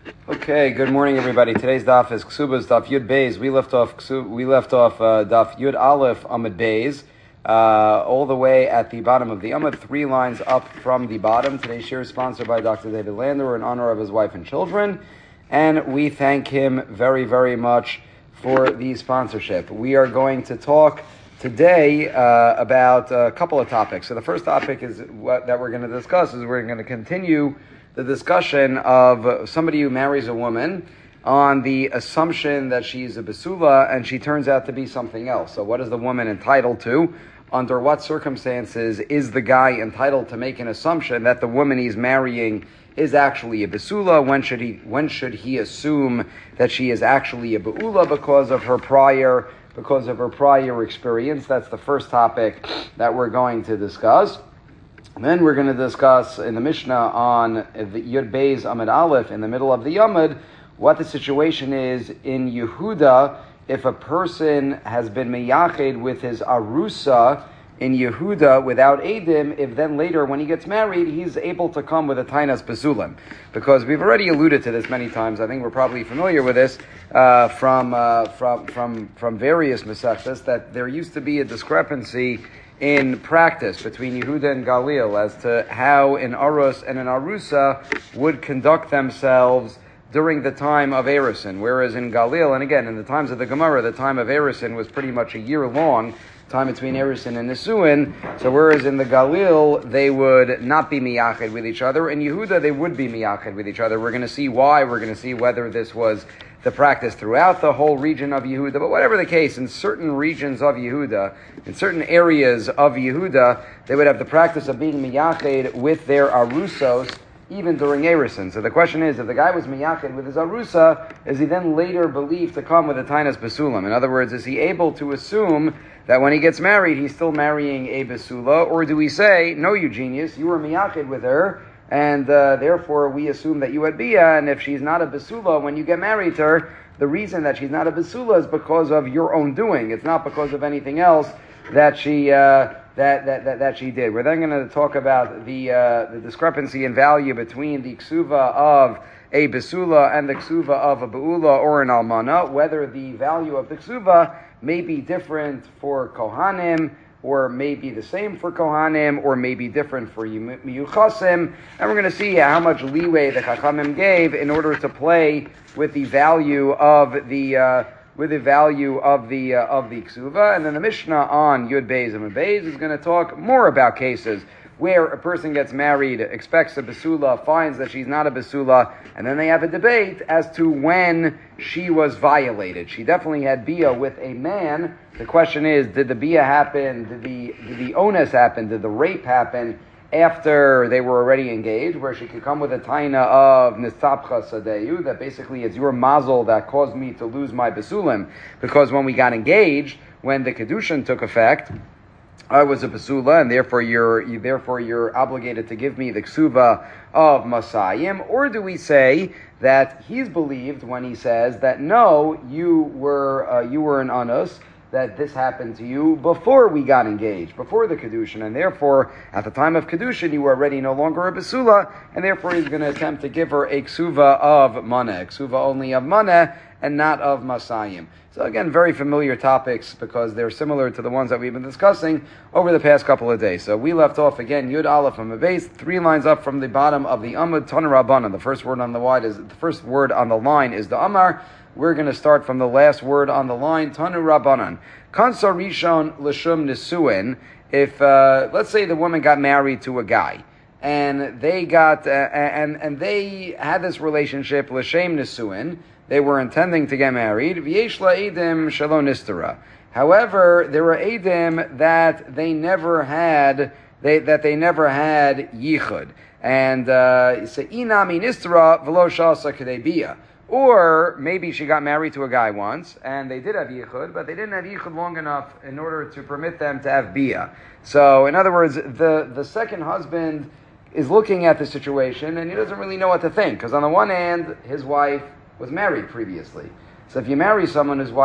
Okay, good morning, everybody. Today's daf is Ksuba's daf Yud Beis. We left off daf Yud Aleph Amud Beis, all the way at the bottom of the Amud, 3 lines up from the bottom. Today's share is sponsored by Dr. David Lander in honor of his wife and children, and we thank him very, very much for the sponsorship. We are going to talk today about a couple of topics. So the first topic is that we're going to discuss is we're going to continue the discussion of somebody who marries a woman on the assumption that she's a basula and she turns out to be something else. So what is the woman entitled to? Under what circumstances is the guy entitled to make an assumption that the woman he's marrying is actually a basula? When should he assume that she is actually a baula because of her prior experience? That's the first topic that we're going to discuss. And then we're going to discuss in the Mishnah on the Yud Beis Amud Aleph in the middle of the Amud what the situation is in Yehuda if a person has been meyached with his arusa in Yehuda without Eidim, if then later when he gets married he's able to come with a tainas basulim. Because we've already alluded to this many times. I think we're probably familiar with this from various Masechtas, that there used to be a discrepancy in practice between Yehuda and Galil as to how an Arus and an Arusa would conduct themselves during the time of Erusin. Whereas in Galil, and again, in the times of the Gemara, the time of Erusin was pretty much a year long, time between Erusin and Nisuin. So whereas in the Galil, they would not be miyached with each other, in Yehuda, they would be miyached with each other. We're going to see why. We're going to see whether this was the practice throughout the whole region of Yehuda. But whatever the case, in certain regions of Yehuda, in certain areas of Yehuda, they would have the practice of being miyached with their arusos, even during Erusin. So the question is, if the guy was miyached with his arusa, is he then later believed to come with a tainas basulam? In other words, is he able to assume that when he gets married, he's still marrying a basula? Or do we say, no, you genius, you were miyached with her, and therefore we assume that you had bia, and if she's not a basula when you get married to her, the reason that she's not a basula is because of your own doing. It's not because of anything else that she that she did. We're then going to talk about the discrepancy in value between the ksuva of a basula and the ksuva of a baula or an almana, whether the value of the ksuva may be different for kohanim, or may be the same for kohanim, or may be different for miyuchasim, and we're going to see how much leeway the chachamim gave in order to play with the value of the ksuva. And then the Mishnah on Yud Beis and Amud Beis is going to talk more about cases where a person gets married, expects a basula, finds that she's not a basula, and then they have a debate as to when she was violated. She definitely had bia with a man. The question is, did the bia happen? Did the onus happen? Did the rape happen after they were already engaged, where she could come with a taina of nistapcha sadeyu, that basically it's your mazel that caused me to lose my basulim, because when we got engaged, when the kedushin took effect, I was a basula, and therefore you're obligated to give me the ksuva of masayim? Or do we say that he's believed when he says that no, you were an anus, that this happened to you before we got engaged, before the kedushin, and therefore at the time of kedushin you were already no longer a basula, and therefore he's going to attempt to give her a ksuva of maneh, a ksuva only of maneh and not of masayim. So again, very familiar topics because they're similar to the ones that we've been discussing over the past couple of days. So we left off again, Yud Aleph Amud Beis, 3 lines up from the bottom of the Amud, Tanu Rabbanan. The first word on the line is the Amar. We're going to start from the last word on the line, Tanu Rabbanan. Kansa Rishon L'Shum Nisuin. If let's say the woman got married to a guy, and they got and they had this relationship L'Shem Nisuin. They were intending to get married. V'yeshla edim shelo nistera. However, there were edim that they never had yichud, and inami nistera v'lo shasa kedei bia. Or maybe she got married to a guy once, and they did have yichud, but they didn't have yichud long enough in order to permit them to have bia. So, in other words, the second husband is looking at the situation, and he doesn't really know what to think. Because on the one hand, his wife was married previously. So if you marry someone who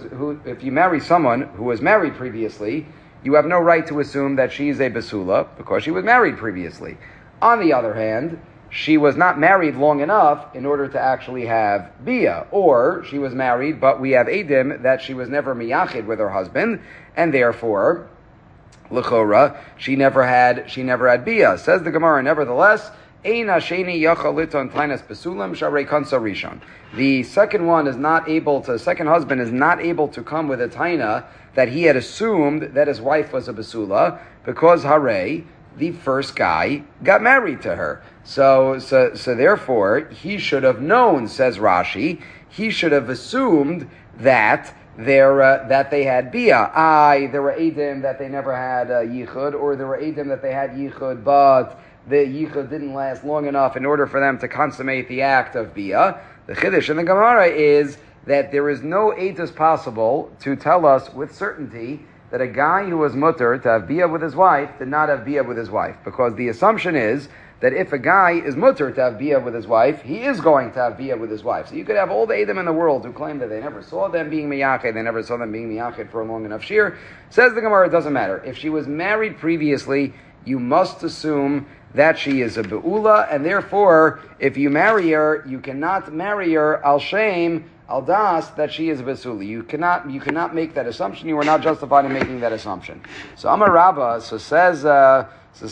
was married previously, you have no right to assume that she's a basula because she was married previously. On the other hand, she was not married long enough in order to actually have bia, or she was married, but we have edim that she was never miyachid with her husband, and therefore, l'chora, she never had bia. Says the Gemara, nevertheless, Eina sheni yachal liton tainas besulam sharei kansa rishon. The second husband is not able to come with a taina that he had assumed that his wife was a besula, because hare, the first guy, got married to her. So therefore, he should have known, says Rashi, he should have assumed that that they had bia. There were edim that they never had yichud, or there were edim that they had yichud, but the yichud didn't last long enough in order for them to consummate the act of bia. The chiddush in the Gemara is that there is no edus possible to tell us with certainty that a guy who was mutter to have bia with his wife did not have bia with his wife, because the assumption is that if a guy is mutter to have bia with his wife, he is going to have bia with his wife. So you could have all the Edom in the world who claim that they never saw them being miyached, they never saw them being miyached for a long enough shir. Says the Gemara, it doesn't matter. If she was married previously, you must assume that she is a be'ula, and therefore, if you marry her, you cannot marry her al shem, al das, that she is a besula. You cannot make that assumption. You are not justified in making that assumption. So Amar Rabba, so says Rabba,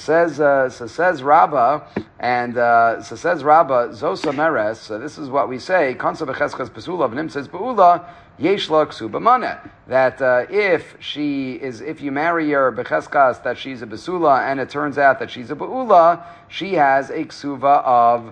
Zosa Meres, so this is what we say, Kansa b'cheskas besula, v'nim says be'ula, yesh la ksuba maneh. That if you marry her b'cheskas, that she's a besula, and it turns out that she's a be'ula, she has a ksuva of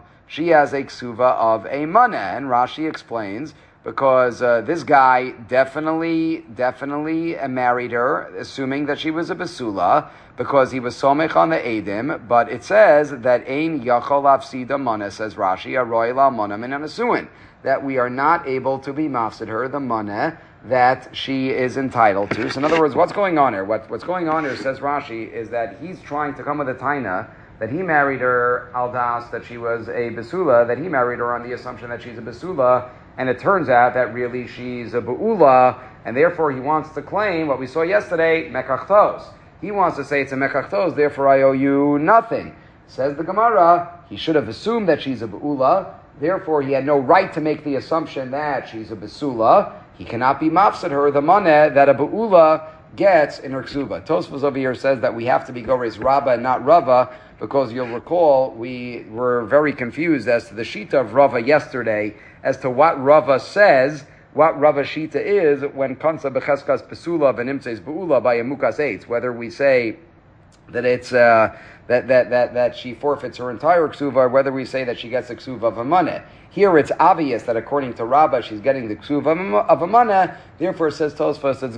a maneh. And Rashi explains, because this guy definitely married her, assuming that she was a besula, because he was somech on the edim. But it says that ein yachol afsida maneh, says Rashi, aroy la maneh min anasuin, that we are not able to be mafsid her the maneh that she is entitled to. So in other words, what's going on here? What's going on here, says Rashi, is that he's trying to come with a taina that he married her al das, that she was a besula, that he married her on the assumption that she's a besula, and it turns out that really she's a be'ula, and therefore he wants to claim what we saw yesterday, mekachtos. He wants to say it's a mekachtos, therefore I owe you nothing. Says the Gemara, he should have assumed that she's a be'ula, therefore he had no right to make the assumption that she's a besula. He cannot be mafsid her the maneh that a be'ula gets in her ksuba. Tosfos over here says that we have to be Gores Rabba and not Rava, because you'll recall we were very confused as to the shita of Rava yesterday, as to what Rava says, what Rava shita is when kansa b'cheskas pesula v'nimtzeis be'ula by a mukas eitz, whether we say that it's that she forfeits her entire ksuva, or whether we say that she gets the ksuva of a maneh. Here it's obvious that according to Rabba she's getting the ksuva of a maneh. Therefore, says Tosfos, the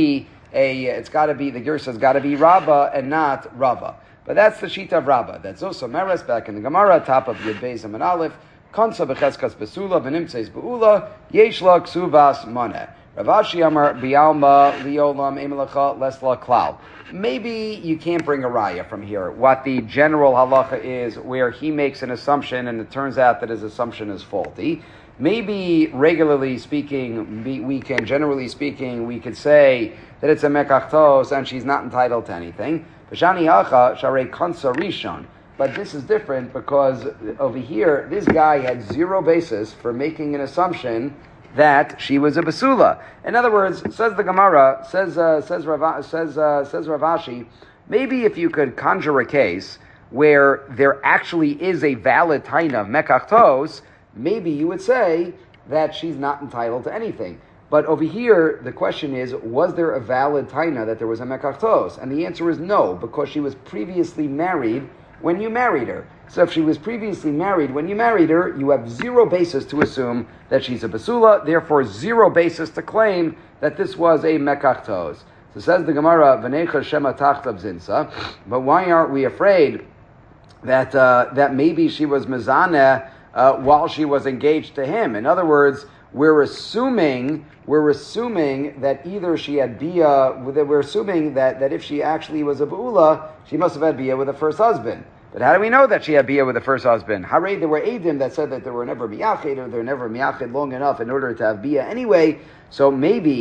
girsa's got to be Rabba and not Rava. But that's the shita of Rabba. That's also Meres back in the Gemara, top of Yud Beis and Aleph. Kansa b'cheskas besula v'nimtzeis be'ula yesh la ksuvas maneh. Rav Ashi Amar bialma liolam emelacha lesla klal. Maybe you can't bring a raya from here. What the general halacha is, where he makes an assumption and it turns out that his assumption is faulty. Maybe generally speaking, we could say that it's a mekachtos and she's not entitled to anything. B'shani hacha sharei kansa rishon. But this is different because over here, this guy had zero basis for making an assumption that she was a basula. In other words, says the Gemara, says Ravashi, maybe if you could conjure a case where there actually is a valid taina of mekachtos, maybe you would say that she's not entitled to anything. But over here, the question is, was there a valid taina that there was a mekachtos? And the answer is no, because she was previously married when you married her. So if she was previously married when you married her, you have zero basis to assume that she's a basula, therefore zero basis to claim that this was a mekachtos. So says the Gemara, V'necha shema tachtav zinsa, but why aren't we afraid that maybe she was mezaneh while she was engaged to him? In other words, we're assuming that either she had bia, we're assuming that if she actually was a be'ula, she must have had bia with the first husband. But how do we know that she had bia with the first husband? Hare, there were edim that said that there were never miyached, or they were never miyached long enough in order to have bia anyway. So maybe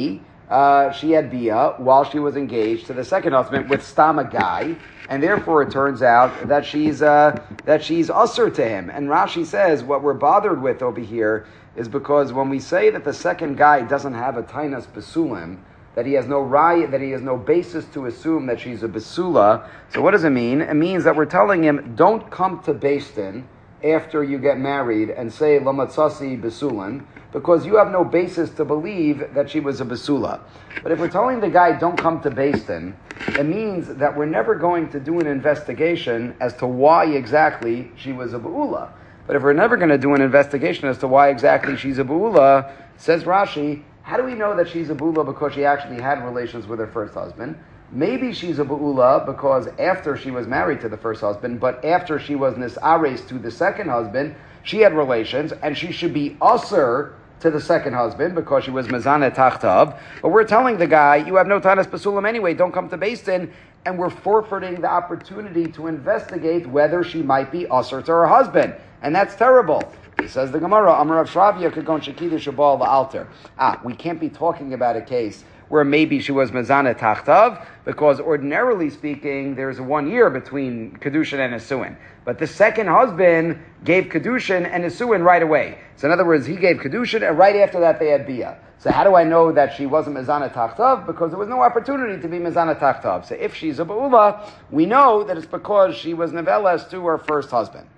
she had bia while she was engaged to the second husband with stam a guy, and therefore it turns out that she's usher to him. And Rashi says what we're bothered with over here is because when we say that the second guy doesn't have a tainas besulim, that he has no raya, that he has no basis to assume that she's a besula. So what does it mean? It means that we're telling him, don't come to Beis Din after you get married and say lamatzasi besulim, because you have no basis to believe that she was a besula. But if we're telling the guy, don't come to Beis Din, it means that we're never going to do an investigation as to why exactly she was a beula. But if we're never going to do an investigation as to why exactly she's a beula, says Rashi, how do we know that she's a beula because she actually had relations with her first husband? Maybe she's a beula because after she was married to the first husband, but after she was nisares to the second husband, she had relations, and she should be usher to the second husband because she was mezaneh tachtav. But we're telling the guy, you have no tanas basulam anyway, don't come to Beis Din, and we're forfeiting the opportunity to investigate whether she might be usher to her husband. And that's terrible. He says the Gemara, Amar Rav Shravya Kagon Shekidu Shabal Alter. We can't be talking about a case where maybe she was mezaneh tachtav, because ordinarily speaking, there's 1 year between kedushin and nisuin. But the second husband gave kedushin and nisuin right away. So in other words, he gave kedushin, and right after that they had bia. So how do I know that she wasn't mezaneh tachtav? Because there was no opportunity to be mezaneh tachtav. So if she's a beula, we know that it's because she was neveles to her first husband.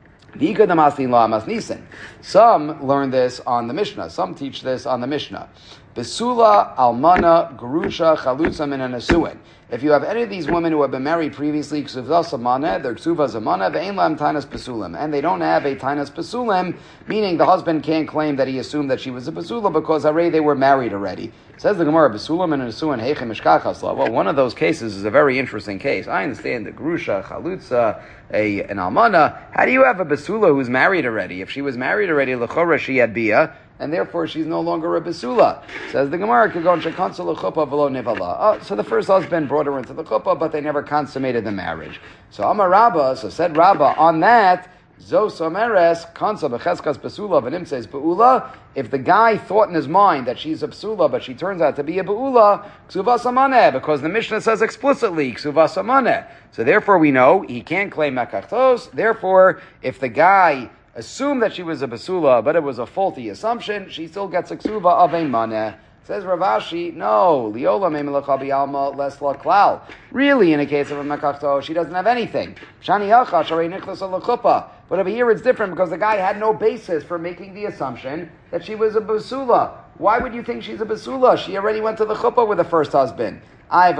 Some learn this on the Mishnah. Some teach this on the Mishnah. Besula, almana, gerusha, chalutza, min nesuin. If you have any of these women who have been married previously, ksuva samana, their ksuva zamana, ve'ein lam tainas pesulim, and they don't have a tainas pesulim, meaning the husband can't claim that he assumed that she was a pesula because already they were married already. Says the Gemara, besulim and nesuin heichem mishkachasla. Well, one of those cases is a very interesting case. I understand the gerusha, chalutza, an almana. How do you have a besula who's married already? If she was married already, lechora she had bia, and therefore she's no longer a besula. Says the Gemara, so the first husband brought her into the chuppah, but they never consummated the marriage. So Amar Rabba, so said Rabba, on that, Zos Omeres, Kansa Becheskas Besula, Vanim says Beula, if the guy thought in his mind that she's a Besula, but she turns out to be a Beula, Ksuva Samaneh, because the Mishnah says explicitly, Ksuva Samaneh. So therefore we know he can't claim Mekachtos. Therefore, if the guy assumed that she was a Besula, but it was a faulty assumption, she still gets a Ksuva of a Maneh. Says Rav Ashi, no, Liola Memelach Alma Les La Klal. Really, in a case of a Mekachto, she doesn't have anything. Shani Yacha Sharei Nichlas Al Chuppah. But over here it's different because the guy had no basis for making the assumption that she was a Basula. Why would you think she's a Basula? She already went to the Chuppah with the first husband. But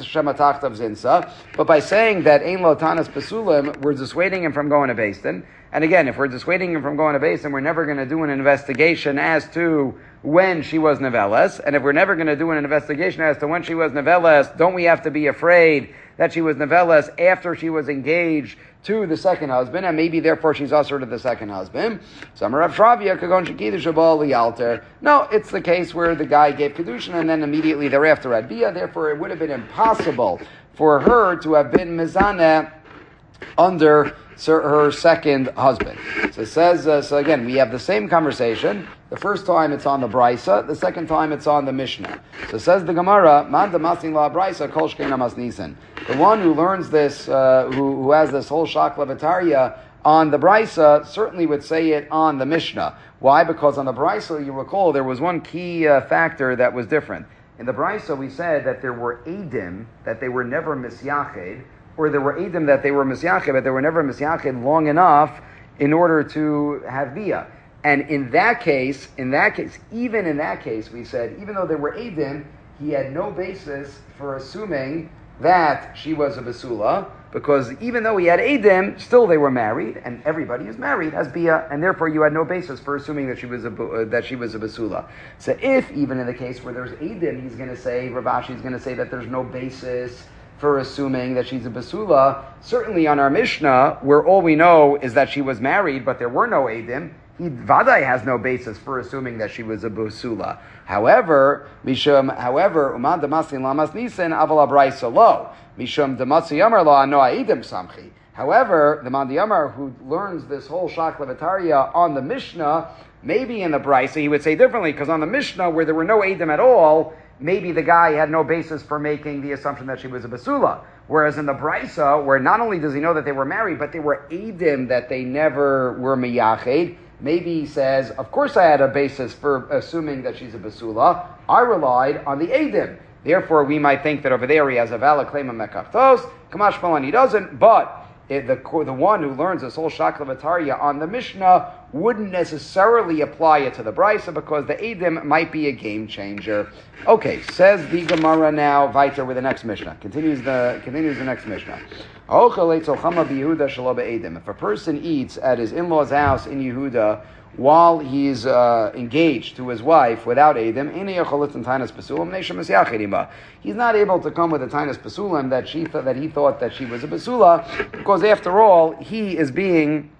by saying that Ein Lo Tanas Basulim, we're dissuading him from going to Beis Din. And again, if we're dissuading him from going to Beis Din, we're never going to do an investigation as to when she was Neveles. And if we're never going to do an investigation as to when she was Neveles, don't we have to be afraid that she was Neveles after she was engaged to the second husband, and maybe therefore she's usher to the second husband? No, it's the case where the guy gave kedushin and then immediately thereafter had bia. Therefore, it would have been impossible for her to have been mizaneh under her second husband. So it says, so again, we have the same conversation. The first time it's on the Brisa, the second time it's on the Mishnah. So it says the Gemara, Man damasin la Brisa kol shkein amas nisan. The one who learns this, who has this whole shakla v'tarya on the Brisa, certainly would say it on the Mishnah. Why? Because on the Brisa, you recall, there was one key factor that was different. In the Brisa, we said that there were edim, that they were never misyached, or there were edim that they were misyached, but they were never misyached long enough in order to have bia. And in that case, even in that case, we said, even though there were edim, he had no basis for assuming that she was a basula, because even though he had edim, still they were married, and everybody who's married has bia, and therefore you had no basis for assuming that she was a basula. So if even in the case where there's edim, he's going to say, Rav Ashi is going to say that there's no basis for assuming that she's a basula. Certainly on our Mishnah, where all we know is that she was married, but there were no edim, he Vadai has no basis for assuming that she was a basula. However, Umad Damasin Lamas Nisan Aval Abraisa Lo. Mishum Damatsi Yamar Lo Ano Edim Samchi. However, the Mandi Yamar who learns this whole Shakla V'Tarya on the Mishnah, maybe in the Brisa he would say differently, because on the Mishnah where there were no Edim at all, maybe the guy had no basis for making the assumption that she was a basula. Whereas in the Brisa, where not only does he know that they were married, but they were edim that they never were miyached, maybe he says, of course I had a basis for assuming that she's a basula. I relied on the edim. Therefore, we might think that over there he has a valid claim of mekachtos. Kamash Malan, he doesn't, but the one who learns this whole Shakla V'Tarya on the Mishnah wouldn't necessarily apply it to the Brisa because the Eidim might be a game changer. Okay, says the Gemara now, Viter with the next Mishnah. Continues the next Mishnah. If a person eats at his in-law's house in Yehuda while he's engaged to his wife without Eidim, he's not able to come with a Tainas Pasulim that he thought that she was a Basula, because after all, he is being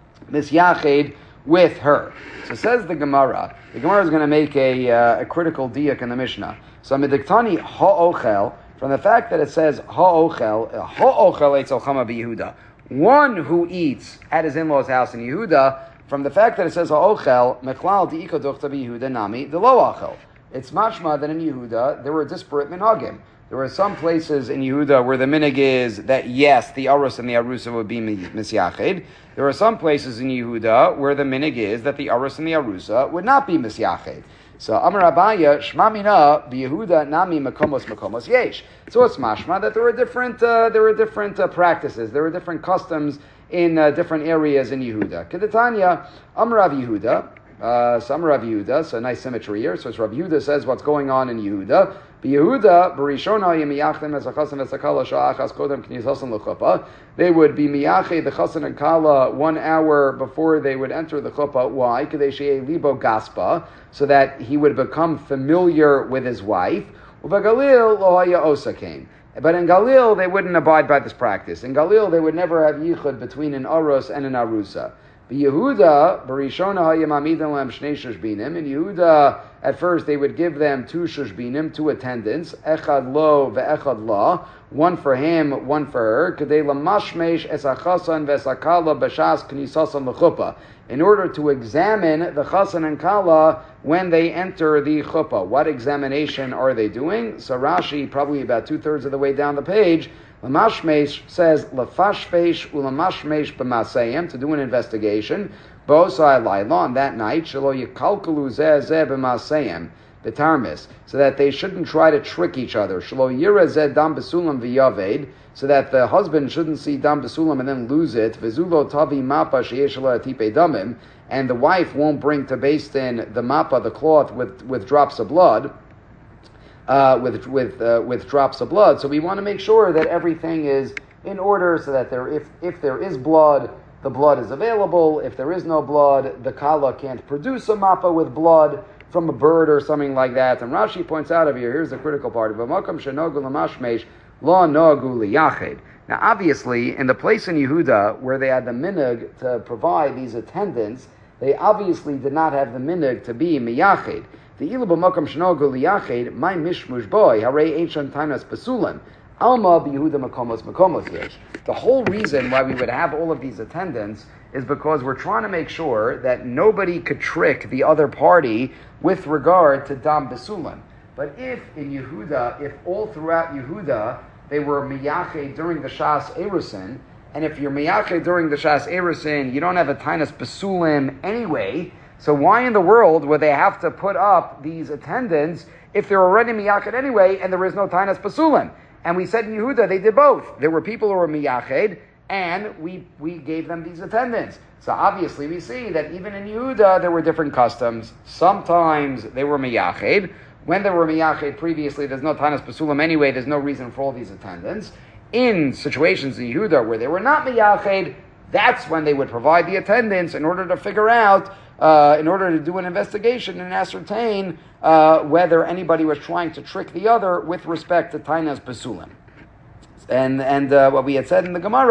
misyached with her. So says the Gemara is going to make a critical diak in the Mishnah. So Midiktani ha'ochel, from the fact that it says ha'ochel etzel chama b'Yehuda, one who eats at his in-law's house in Yehuda, from the fact that it says ha'ochel, mechlal di'ika duchta b'Yehuda nami de'lo achel. It's mashma that in Yehuda there were disparate minhagim. There were some places in Yehuda where the minig is that yes, the arus and the arusa would be misyached. There are some places in Yehuda where the minig is that the arus and the arusa would not be misyached. So Amar Abaya Shma Mina b'Yehuda nami makomos yesh. So it's mashma that there were different practices, there were different customs in different areas in Yehuda. Kedetanya Amar Rav Yehuda. So Rav Yehuda, so nice symmetry here. So it's Rav Yehuda says what's going on in Yehuda. B'Yehuda, b'Rishona yemiyachtem as a chasen as a kala sha'achas kodem k'nisasan l'chuppah. They would be miyached the chasen and kala 1 hour before they would enter the chuppah. Why? Kadei she'ei libo gaspa, so that he would become familiar with his wife. U'v'Galil lo haya osa came. But in Galil, they wouldn't abide by this practice. In Galil, they would never have yichud between an aros and an arusa. Yehuda, Barishona hayamamidan lam shnei shushbinim. In Yehuda, at first they would give them 2 shushbinim, 2 attendants, echad lo ve'echad la, one for him, one for her. Kadei lamashmesh esachasan ve'esakala b'shas knisasan l'chuppah. In order to examine the chasan and kala when they enter the chuppah. What examination are they doing? So Rashi, probably about 2/3 of the way down the page, Lamashmesh says lafashfesh ulamashmesh b'masayim, to do an investigation. Bosai laila, on that night, shelo yikalkalu zeh b'masayim b'tarmis, so that they shouldn't try to trick each other. Shelo yira zeh dam b'sulam v'yaved, so that the husband shouldn't see dam b'sulam and then lose it. V'zulo tavi mapa sheyesh lo atipe damim, and the wife won't bring to Beis Din the mapa, the cloth with drops of blood. With drops of blood. So we want to make sure that everything is in order, so that if there is blood, the blood is available. If there is no blood, the kala can't produce a mappa with blood from a bird or something like that. And Rashi points out over here, here's the critical part. Now obviously, in the place in Yehuda where they had the minhag to provide these attendants, they obviously did not have the minhag to be miyached. The ilu b'makam shenogu liyached, my mishmush boy, harei ancient tainas basulim, alma b'Yehuda makomos yesh. The whole reason why we would have all of these attendants is because we're trying to make sure that nobody could trick the other party with regard to dam basulim. But if in Yehuda, if all throughout Yehuda they were miyached during the Shas Erusin, and if you're miyached during the Shas Erusin, you don't have a tainas basulim anyway. So why in the world would they have to put up these attendants if they're already miyached anyway and there is no tainas basulim? And we said in Yehuda they did both. There were people who were miyached and we gave them these attendants. So obviously we see that even in Yehuda there were different customs. Sometimes they were miyached. When they were miyached previously, there's no tainas basulim anyway, there's no reason for all these attendants. In situations in Yehuda where they were not miyached, that's when they would provide the attendants in order to figure out, in order to do an investigation and ascertain whether anybody was trying to trick the other with respect to tainas basulim. And what we had said in the Gemara,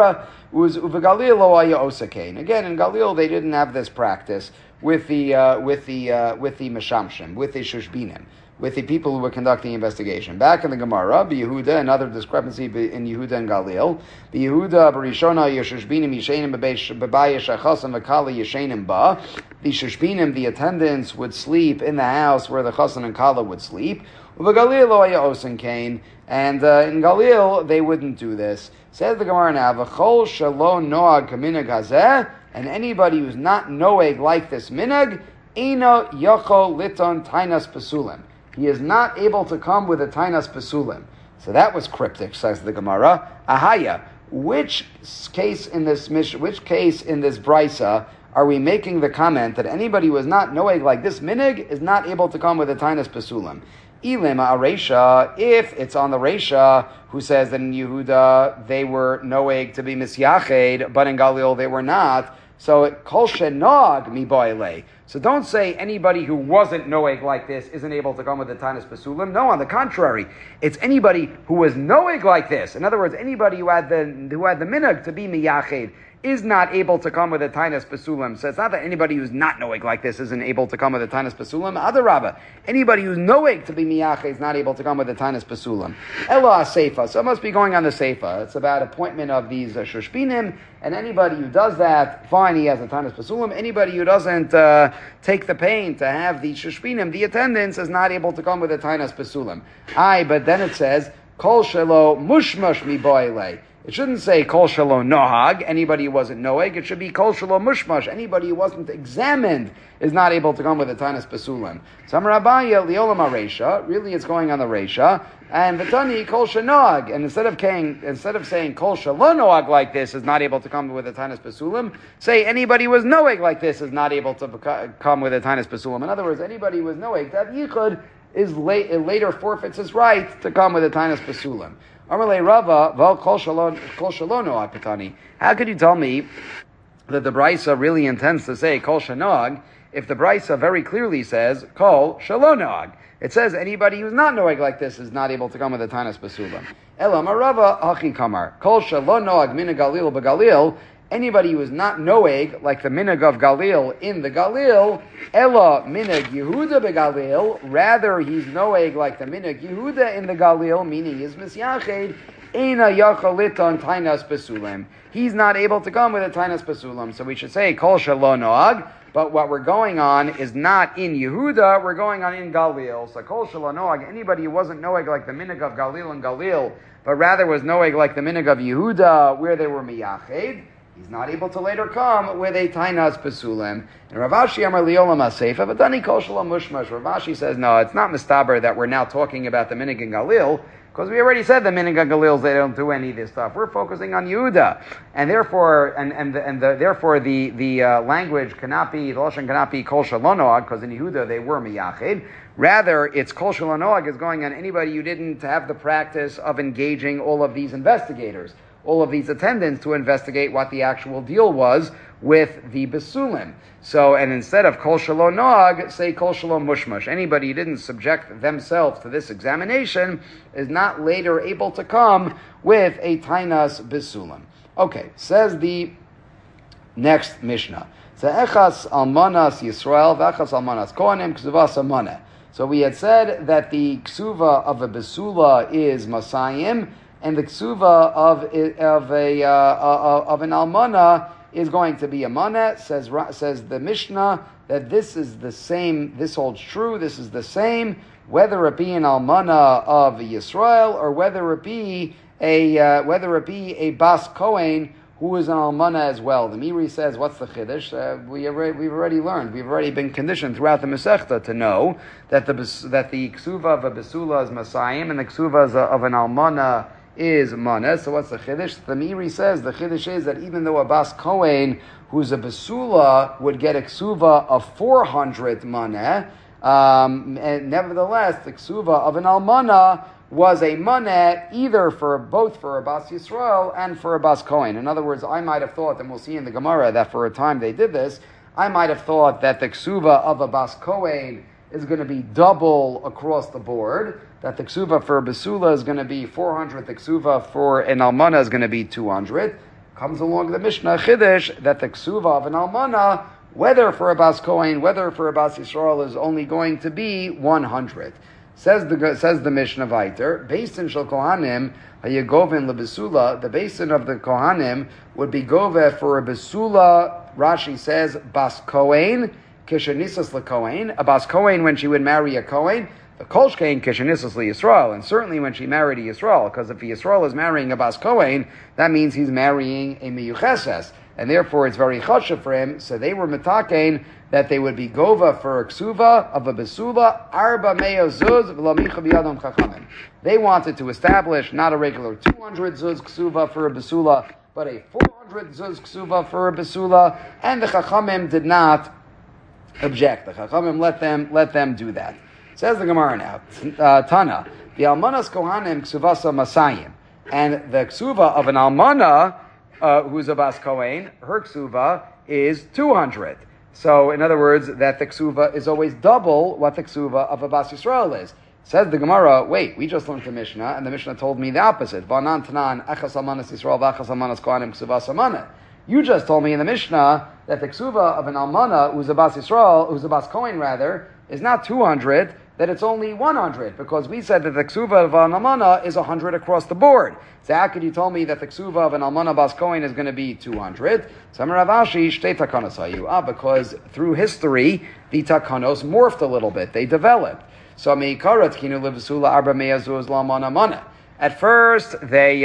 Uvegalil lo haya osakain. Again, in Galil they didn't have this practice with the Meshamshim, with the Shushbinim, with the people who were conducting investigation. Back in the Gemara, Yehuda, another discrepancy in Yehuda and Galil. Yehuda, Barishona, Yeshushbinim, Yeshenim, Bebayah, Shachasam, Vakala, Yeshenim Ba. The Shushbinim, the attendants, would sleep in the house where the Chasan and Kala would sleep. Uvegalil lo haya osankain. And in Galil, they wouldn't do this. Says the Gemara now, V'chol shelo noag kaminag hazeh, and anybody who's not noeg like this minag, Eino yochol liton tainas pesulim. He is not able to come with a tainas pesulim. So that was cryptic, says the Gemara. Ahaya, which case in this brisa are we making the comment that anybody who is not noeg like this minig is not able to come with a tainas pesulim? Ilim Aresha, if it's on the Resha, who says that in Yehuda they were noeg to be misyached, but in Galil they were not. So kol shenog mi boile. So don't say anybody who wasn't noeg like this isn't able to come with the tanis pesulim. No, on the contrary, it's anybody who was noeg like this. In other words, anybody who had the minhag to be miyached is not able to come with a tainas pesulim. So it's not that anybody who's not noeg like this isn't able to come with a tainas pesulim. Adarabba, anybody who's noeg to be miyached is not able to come with a tainas pesulim. Ella seifa, so it must be going on the seifa. It's about appointment of these shushbinim, and anybody who does that, fine, he has a tainas pesulim. Anybody who doesn't take the pain to have the shushbinim, the attendants, is not able to come with a tainas pesulim. But then it says kol shelo mushmash mi boile. It shouldn't say kol shelo nohag, anybody who wasn't noeg. It should be kol shelo mushmash, anybody who wasn't examined is not able to come with a tainas pesulim. Sam Rabaya liolam aresha, really it's going on the resha, and v'tani kol shenoag, and instead of saying kol shelo noag like this is not able to come with a tainas pesulim, say anybody who was noeg like this is not able to come with a tainas pesulim. In other words, anybody who was noeg, that yichud later forfeits his right to come with a tainas pesulim. Amalei Rava, Val Kol Shalono Apatani. How could you tell me that the Brisa really intends to say Kol Shanoag if the Brisa very clearly says Kol Shalonoag? It says anybody who's not noeg like this is not able to come with a Tainas Basulam. Elam Rava Hachi Kamar. Kol Shalonoag Mina Galil Begalil. Anybody who is not noeg, like the minhag of Galil in the Galil, Ella minhag Yehuda beGalil, rather he's noeg like the minhag Yehuda in the Galil, meaning he's misyached, Eina yachaliton tainas pesulim. He's not able to come with a tainas pesulim. So we should say kol shelo noag, but what we're going on is not in Yehuda, we're going on in Galil. So kol shelo noag, anybody who wasn't noeg like the minhag of Galil and Galil, but rather was noeg like the minhag of Yehuda, where they were miyached, he's not able to later come with a tainas pesulim. And Rav Ashi Amar Liolam Aseifa, but then he kol shalom mushmash. Rav Ashi says, no, it's not mistaber that we're now talking about the minhag in Galil, because we already said the minhag in Galil, they don't do any of this stuff. We're focusing on Yehuda, and therefore, therefore the language cannot be, the lashon cannot be kol shalonoag, because in Yehuda they were miyachid. Rather, it's kol shalonoag is going on anybody who didn't have the practice of engaging all of these investigators, all of these attendants, to investigate what the actual deal was with the Besulim. So, and instead of Kol Shalom Nog, say Kol Shalom Mushmush. Anybody who didn't subject themselves to this examination is not later able to come with a Tainas Besulim. Okay, says the next Mishnah. Echas Almanas Yisrael, V'echas Almanas Kohanim, Ksuvas Almaneh. So we had said that the Ksuva of a Besula is Masayim, and the ksuva of an almana is going to be a maneh. Says the Mishnah that this is the same. This holds true. This is the same whether it be an almana of Yisrael or whether it be a bas kohen who is an almana as well. The Miri says, what's the chiddush? We've already learned. We've already been conditioned throughout the Masechta to know that the ksuva of a besula is masayim and the ksuva of an almana is maneh. So what's the chiddush? The Miri says the chiddush is that even though a bas kohen who's a besula would get a ksuva of 400 maneh, and nevertheless the ksuva of an almana was a maneh either both for a bas Yisrael and for a bas kohen. In other words, I might have thought, and we'll see in the Gemara that for a time they did this, I might have thought that the ksuva of a bas kohen is going to be double across the board, that the ksuva for Besula is going to be 400, the ksuva for an almana is going to be 200. Comes along the Mishnah Chiddush that the ksuva of an almana, whether for a bas Kohen, whether for a bas Yisrael, is only going to be 100. Says the Mishnah Vayter, Basin shel Kohanim, hayagovin lebesula, the basin of the Kohanim would be gove for a besula, Rashi says, bas Kohen, kishanisas lekohen, a bas Kohen when she would marry a Kohen, the kolshkein kishanisas Yisrael, and certainly when she married a Yisrael, because if Yisrael is marrying a bas Kohen, that means he's marrying a miyucheses, and therefore it's very chashuv for him. So they were mitakein that they would be gova for a ksuva of a besula arba meo zuz v'lamicha biyadam chachamim. They wanted to establish not a regular 200 zuz ksuva for a besula, but a 400 zuz ksuva for a besula, and the chachamim did not object. The chachamim let them do that. Says the Gemara now, Tana, the almanas kohanim ksuvasa masayim, and the ksuva of an almana who's a bas Kohen, her ksuva is 200. So, in other words, that the ksuva is always double what the ksuva of a bas Yisrael is. Says the Gemara, wait, we just learned the Mishnah, and the Mishnah told me the opposite. V'anan tanan, achas almanas Yisrael, v'achas almanas kohanim ksuvas almana. You just told me in the Mishnah that the ksuva of an almana who's a bas Yisrael, who's a bas Kohen rather, is not 200, that it's only 100, because we said that the ksuva of an almana is 100 across the board. So how could you tell me that the ksuva of an almana bas Kohen is going to be 200? So Rav Ashi, shtei takanos hayu. Because through history, the takanos morphed a little bit. They developed. So meikarat kinu levesula arba meyazuz lamana mana. At first, they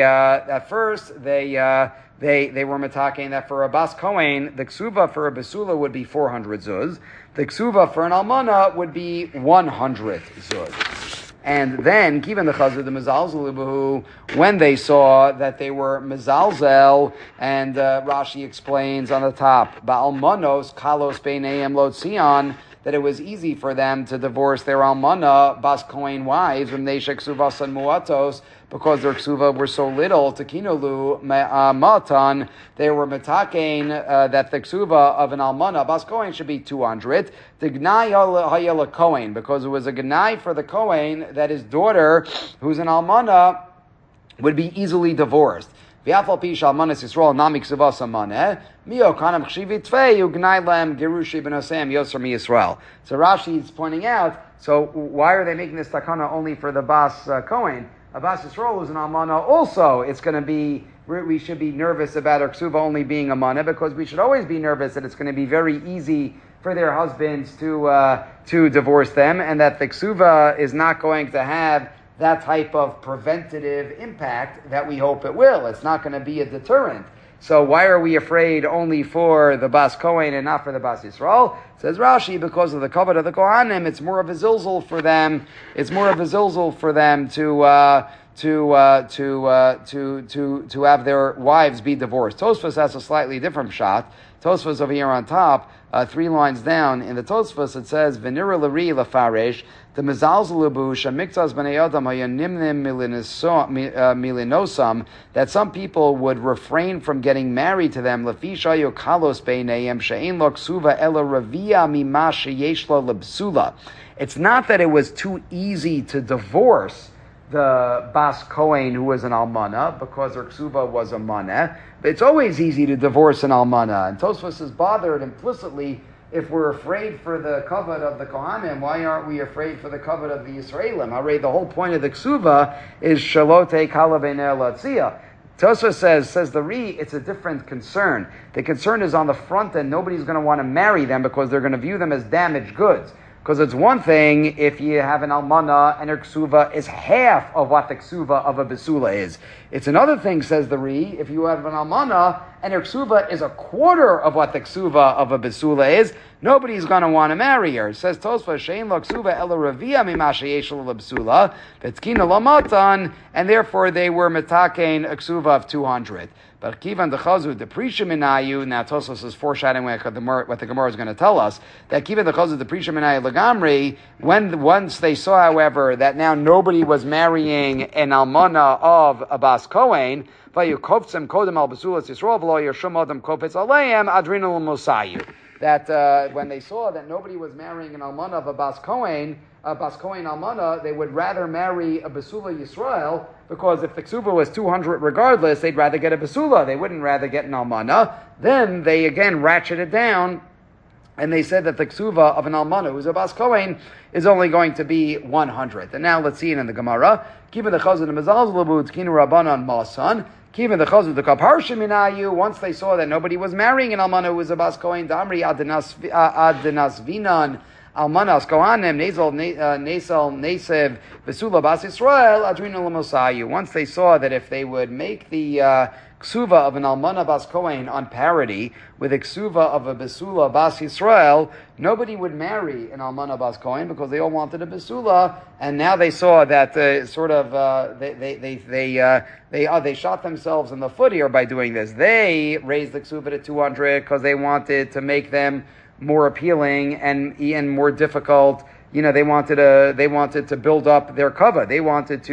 were mitakein that for a bas Kohen, the ksuva for a besula would be 400 zuz. The ksuva for an almana would be 100 zuz. And then, given the chazir, the mezalzel, when they saw that they were mezalzel, and Rashi explains on the top, ba'almanos kalos beineim lo tzion, that it was easy for them to divorce their almana, bas Kohen wives, when they sheksuvas and muatos, because their ksuva were so little, tekinolu matan, they were metakein that the ksuva of an almana, bas Kohen, should be 200. The gnai hayela Kohen, because it was a gnai for the Kohen that his daughter, who's an almana, would be easily divorced. So Rashi is pointing out, so why are they making this takana only for the bas Kohen? A bas Yisrael is an almana also. It's going to be, we should be nervous about our ksuva only being a mana, because we should always be nervous that it's going to be very easy for their husbands to divorce them, and that the ksuva is not going to have that type of preventative impact that we hope it will. It's not going to be a deterrent. So why are we afraid only for the bas Kohen and not for the bas Yisrael? Says Rashi, because of the covet of the Kohanim, it's more of a zilzul for them. It's more of a zilzul for them to have their wives be divorced. Tosfos has a slightly different shot. Tosfos over here on top, 3 lines down in the Tosfos, it says Venira Lari Lafaresh, the Mezalzalabu Shamiktas Bnei Adam Hayanimnim Milinosam, that some people would refrain from getting married to them. Lafisha Yokalos Beinayim Shein Lo Ksuva Ela Ravia Mima Sheyesh Lo Lebsula. It's not that it was too easy to divorce the bas Kohen who was an almana, because her ksuva was a maneh. But it's always easy to divorce an almana. And Tosfos is bothered implicitly, if we're afraid for the kavod of the Kohanim, why aren't we afraid for the kavod of the Yisraelim? Already the whole point of the ksuva is shalote kala b'nei latzia. Tosfos says the it's a different concern. The concern is on the front end. Nobody's going to want to marry them because they're going to view them as damaged goods. Because it's one thing if you have an almana and her ksuva is half of what the ksuva of a besula is. It's another thing, says the if you have an almana and her ksuva is a quarter of what the ksuva of a besula is, nobody's going to want to marry her. It says Tosfos, shein lo ksuva ela ravia mimasha yeshel lebsula, betkina lamatan, and therefore they were metakein a ksuva of 200. But kivan dechazu deprishim minayu. Now Tosfos is foreshadowing what the Gemara is going to tell us, that kivan dechazu deprishim minayu legamri. Once they saw, however, that now nobody was marrying an almana of a bas Kohen, that that when they saw that nobody was marrying an almana of a Bas Kohen almana, they would rather marry a Basula Yisrael, because if the ksuba was 200 regardless, they'd rather get a Basula. They wouldn't rather get an almana. Then they again ratcheted down, and they said that the ksuva of an almana who's a Bas Kohen is only going to be 100. And now let's see it in the Gemara. Kiva the chazan the mezalz labud kinu rabbanan masan. Kiva the chazan the kapar sheminayu. Once they saw that nobody was marrying an almana who was a Bas Kohen, damri adenas vinan almanas kohanim nesal nesev vesula Bas Yisrael adrina lamosayu. Once they saw that if they would make the ksuva of an almana Bas Kohen on parity with a ksuva of a besula Bas Yisrael, nobody would marry an almana Bas Kohen because they all wanted a besula, and now they saw that they shot themselves in the foot here by doing this. They raised the ksuva to 200 because they wanted to make them more appealing and more difficult. They wanted to build up their kavod. They wanted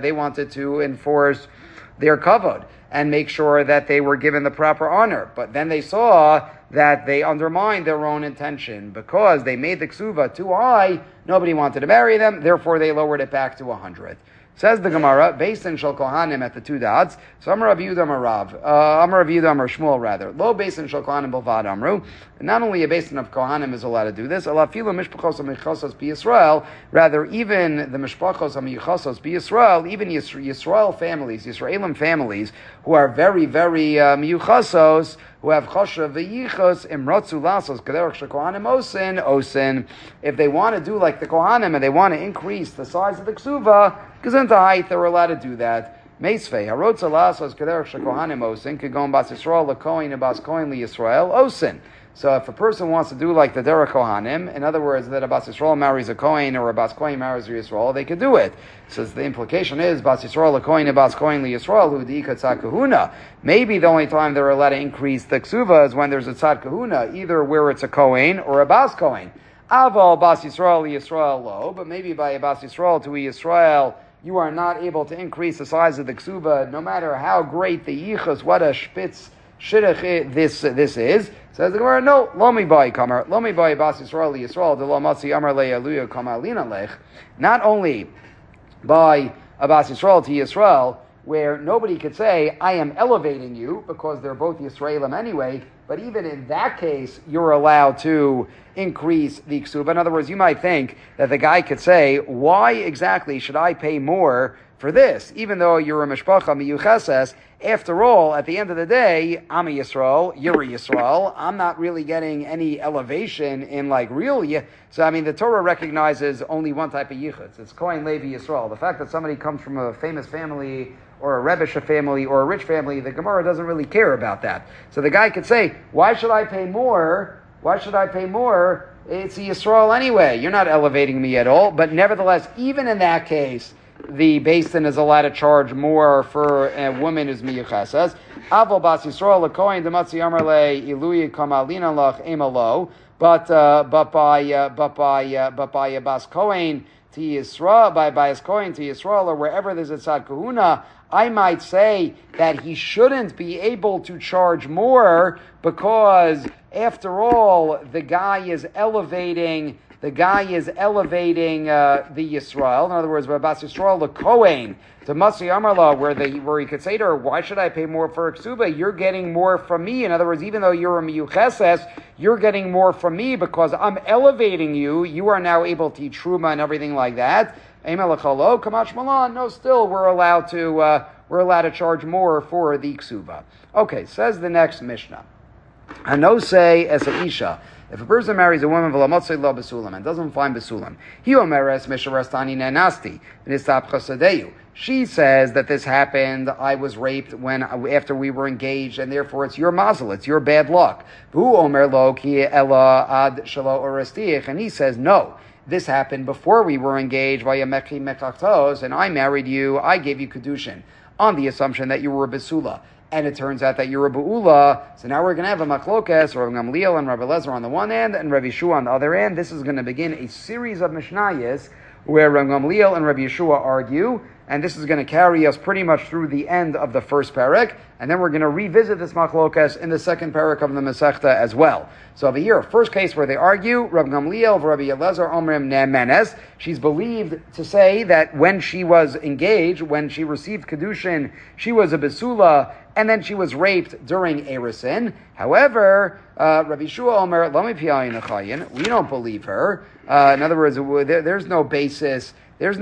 to enforce their kavod and make sure that they were given the proper honor. But then they saw that they undermined their own intention because they made the ksuva too high. Nobody wanted to marry them, therefore they lowered it back to 100. Says the Gemara, based in Shal Kohanim at the two dots. So Amar Rav Yehuda Amar Rav, Amar Rav Yehuda Amar Shmuel rather. Lo basin Shal Kohanim Bilvad Amru. Not only a basin of Kohanim is allowed to do this. Allah filu mishpachos amichasos b'Yisrael. Rather, even the mishpachos amichasos b'Yisrael, even Yisrael families, Yisraelim families who are very, very miyuchasos, who have choshev v'yichos imrotzu lasos kaderach shekohanim osin. If they want to do like the Kohanim and they want to increase the size of the ksuva, because in the height they were allowed to do that. Meisvei harotza lasos kaderach shekohanim osin kagon bas Yisrael lekohen bas kohen liyisrael osin. So if a person wants to do like the Derech Kohanim, in other words, that a Bas Yisrael marries a Kohen or a Bas Kohen marries a Yisrael, they could do it. So the implication is Bas Yisrael a Kohen and Bas Kohen li Yisrael who diika tzad kahuna. Maybe the only time they're allowed to increase the ksuva is when there's a tzad kahuna, either where it's a Kohen or a Bas Kohen. Aval Bas Yisrael li Yisrael lo, but maybe by a Bas Yisrael to a Yisrael, you are not able to increase the size of the ksuva, no matter how great the yichus, what a spitz shidduch this is. Says the Gemara, no, lomi bai kamar, lomi bai Bas Yisrael Yisrael, de lo matzi amar le aluya kamalina lech. Not only by a Bas Yisrael to Yisrael, where nobody could say, I am elevating you, because they're both Yisraelim anyway, but even in that case, you're allowed to increase the ksuba. In other words, you might think that the guy could say, why exactly should I pay more for this? Even though you're a mishpacha miyucheses, after all, at the end of the day, I'm a Yisrael, you're a Yisrael, I'm not really getting any elevation in like real So the Torah recognizes only one type of yichutz. It's Kohen Levi Yisrael. The fact that somebody comes from a famous family or a Rebbeisha family or a rich family, the Gemara doesn't really care about that. So the guy could say, why should I pay more? Why should I pay more? It's a Yisrael anyway. You're not elevating me at all. But nevertheless, even in that case, the basin is allowed to charge more for a woman who's miyuchasas. Aval Bas Yisrael lekohen dematzi amar le iluyi kamalina lach emalo. But by a Bas Kohen to Yisrael, by his Kohen to Yisrael, or wherever there's a tzad kahuna, I might say that he shouldn't be able to charge more because, after all, the guy is elevating the Yisrael. In other words, Bas Yisrael the Kohen to Matzi Amarla, where he could say to her, why should I pay more for a ksuba? You're getting more from me. In other words, even though you're a miyucheses, you're getting more from me because I'm elevating you. You are now able to eat truma and everything like that. No, still we're allowed to charge more for the ksuba. Okay, says the next Mishnah. Hanose es a isha. If a person marries a woman v'lamotzei lo besulam and doesn't find besulam, he omeres misharastani nenasti v'nistap chasadeyu. She says that this happened. I was raped after we were engaged, and therefore it's your mazel, it's your bad luck. V'hu omer lo ki ela ad shelo orestich, and he says no. This happened before we were engaged via mekhi mekachtos, and I married you. I gave you kedushin on the assumption that you were a besula. And it turns out that you're a Ba'ula, so now we're going to have a Machlokes, Rav Gamliel and Rabbi Lezer on the one end, and Rabbi Yeshua on the other end. This is going to begin a series of Mishnayos where Rav Gamliel and Rabbi Yeshua argue and this is going to carry us pretty much through the end of the first parak, and then we're going to revisit this machlokas in the second parak of the Masechta as well. So over here, first case where they argue, Rav Gamliel, Rabbi Elazar, Omrim Ne'menes, she's believed to say that when she was engaged, when she received Kedushin, she was a Besula, and then she was raped during Erisin. However, Rabbi Shua Omer, Lami Piyayin Achayin, we don't believe her. In other words, there's no basis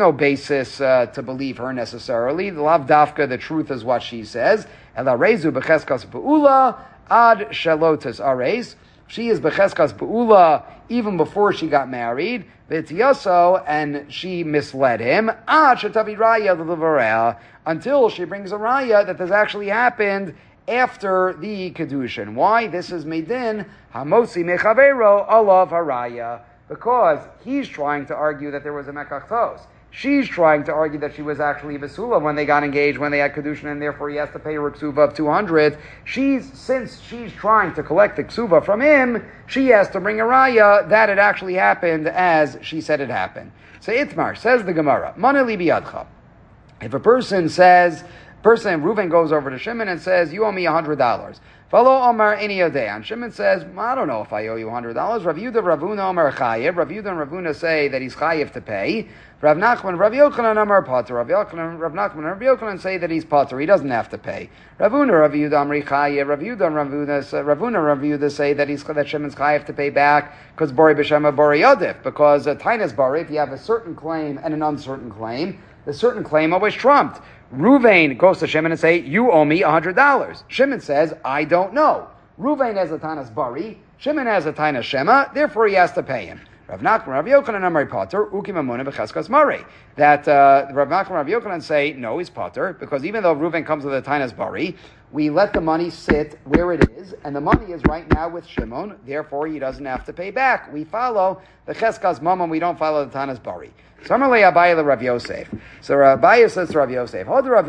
to believe her necessarily. The Lav Dafka, the truth is what she says. Ela Rezu Becheskas Be'ula Ad Shalotas Ares. She is Becheskas Be'ula even before she got married. V'tiyaso, and she misled him. Ad Shetavi Raya L'Levareha, until she brings a raya that this actually happened after the Kedushin. Why? This is Meidin Hamosi Mechavero Alav Haraya. Because he's trying to argue that there was a Mekachtos. She's trying to argue that she was actually Besula when they got engaged, when they had Kedushin, and therefore he has to pay her a ksuva of 200. Since she's trying to collect the ksuva from him, she has to bring a raya that it actually happened as she said it happened. So Itmar, says the Gemara, Mana li biyadcha. If a person, Reuven goes over to Shimon and says, you owe me $100. Follow Omar any day. And Shimon says, I don't know if I owe you $100. Rav Yehuda, Ravuna, Omar Chayev. Rav Yehuda and Ravuna say that he's Chayev to pay. Rav Nachman, Rav Yochanan, Omar Pater. Rav Nachman, Rav Yochanan say that he's Pater. He doesn't have to pay. Ravuna, Rav Yehuda, Amri Chayev. Rav Yehuda and Ravuna, Rav Yehuda say that Shimon's Chayev to pay back because Bori B'Shema Bori Yodif. Because Tainas Bori, if you have a certain claim and an uncertain claim, the certain claim always trumped. Reuven goes to Shimon and say, you owe me $100. Shimon says, I don't know. Reuven has a Tanas Bari, Shimon has a Tanas Shema, therefore he has to pay him. Rav Nachman, Rav Yochanan, Amar Pater, Ukim Amuna B'Cheskas Mari. That Rav Nachman, Rav Yochanan say, no, he's Pater, because even though Reuven comes with a Tanas Bari, we let the money sit where it is, and the money is right now with Shimon, therefore he doesn't have to pay back. We follow the Cheskas Mamon, we don't follow the Tanas Bari. So Rav Yosef. So Abaye says to Rav Yosef, Hod Rav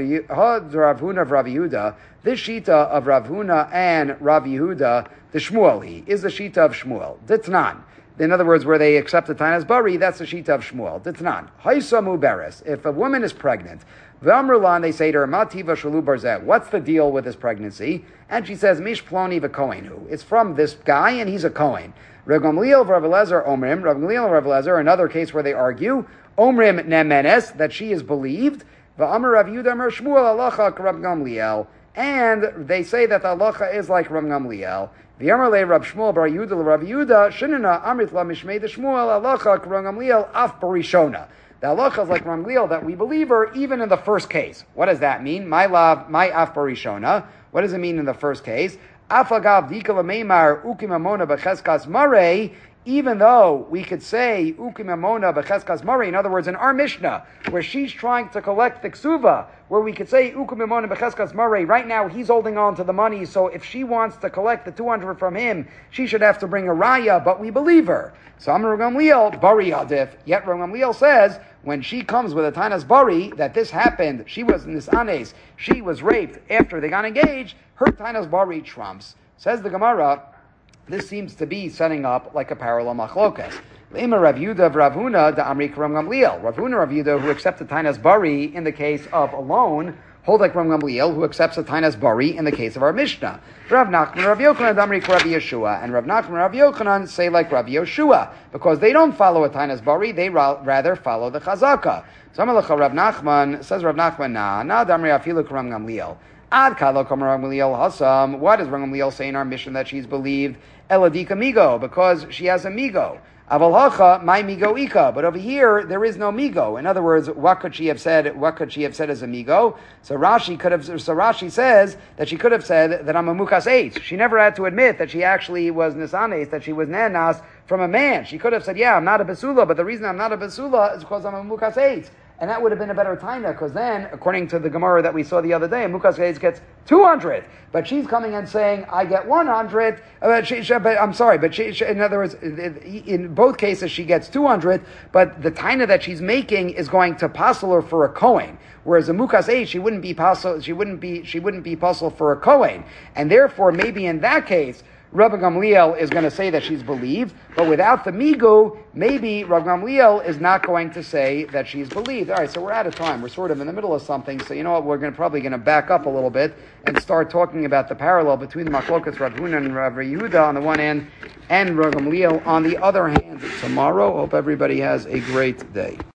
Huna of Rav Yehuda, this Shita of Rav Huna and Rav Yehuda, the Shmuel is the Shita of Shmuel. Ditnan. In other words, where they accept the Tanas Bari, that's the Shita of Shmuel. Ditnan. Haisamu Beres. If a woman is pregnant, V'amrulan, they say to her, Mativa Shalu Barzeh, what's the deal with this pregnancy? And she says, Mish Ploni v'Kohenu. It's from this guy, and he's a Kohen. Rav Gamliel Rav Elazar Omrim, Rav Gamliel Rav Elazar, another case where they argue, Omrim Ne'menes, that she is believed, V'amr Rav Yehuda Amar Shmuel Alacha Rav Gamliel, and they say that the halacha is like Rav Gamliel. V'amr Le Rav Shmuel Bar Yehuda Rav Yehuda, Shinana Amrit La Mishmei de Shmuel Alacha Rav Gamliel Af Barishona. The halacha is like Rav Gamliel, that we believe her even in the first case. What does that mean? My love, my Af Barishona. What does it mean in the first case? Afagav dikala meimar ukim amona b'cheskas marei, even though we could say ukim amona b'cheskas marei, in other words, in our Mishnah, where she's trying to collect the ksuva, where we could say ukim amona b'cheskas marei, right now he's holding on to the money, so if she wants to collect the 200 from him, she should have to bring a raya, but we believe her. So Amar Rav Gamliel, bari adif, yet Rav Gamliel says, when she comes with a Tanas Bari, that this happened, she was Nisanes, she was raped after they got engaged, her Tanas Bari trumps. Says the Gemara, this seems to be setting up like a parallel machlokas. Lema Rav Yehuda of Rav Huna, the Amri Rav Gamliel. Rav Huna Rav Yehuda, who accepted Tanas Bari in the case of a loan, hold like Rav Gamliel, who accepts a Tanas Bari in the case of our Mishnah. Rav Nachman, Rav Yochanan, Damri Rabbi Yeshua, and Rav Nachman, Rav Yochanan say like Rabbi Yeshua, because they don't follow a Tanas Bari, they rather follow the Chazaka. Zamalacha Rav Nachman, says Rav Nachman, na Damri Afilu Rav Gamliel. Ad Kalo Rav Gamliel Hasam. Why does Rav Gamliel say in our mission that she's believed? Eladika Migo, because she has a Migo. Avalhacha, my migo ika. But over here, there is no migo. In other words, what could she have said? What could she have said as a migo? So Rashi says that she could have said that I'm a mukas eitz. She never had to admit that she actually was nisanes, that she was nanas from a man. She could have said, yeah, I'm not a basula, but the reason I'm not a basula is because I'm a mukas eitz. And that would have been a better taina, because then, according to the Gemara that we saw the other day, a mukas eitz gets 200. But she's coming and saying, I get 100. In other words, in both cases, she gets 200, but the taina that she's making is going to passel her for a kohen. Whereas a mukas eitz, she wouldn't be passel for a kohen. And therefore, maybe in that case, Rabbi Gamliel is going to say that she's believed, but without the migu, maybe Rabbi Gamliel is not going to say that she's believed. All right, so we're out of time. We're sort of in the middle of something, so you know what? We're probably going to back up a little bit and start talking about the parallel between the Machlokas Rav Huna and Rav Yehuda on the one hand, and Rabbi Gamliel on the other hand tomorrow. Hope everybody has a great day.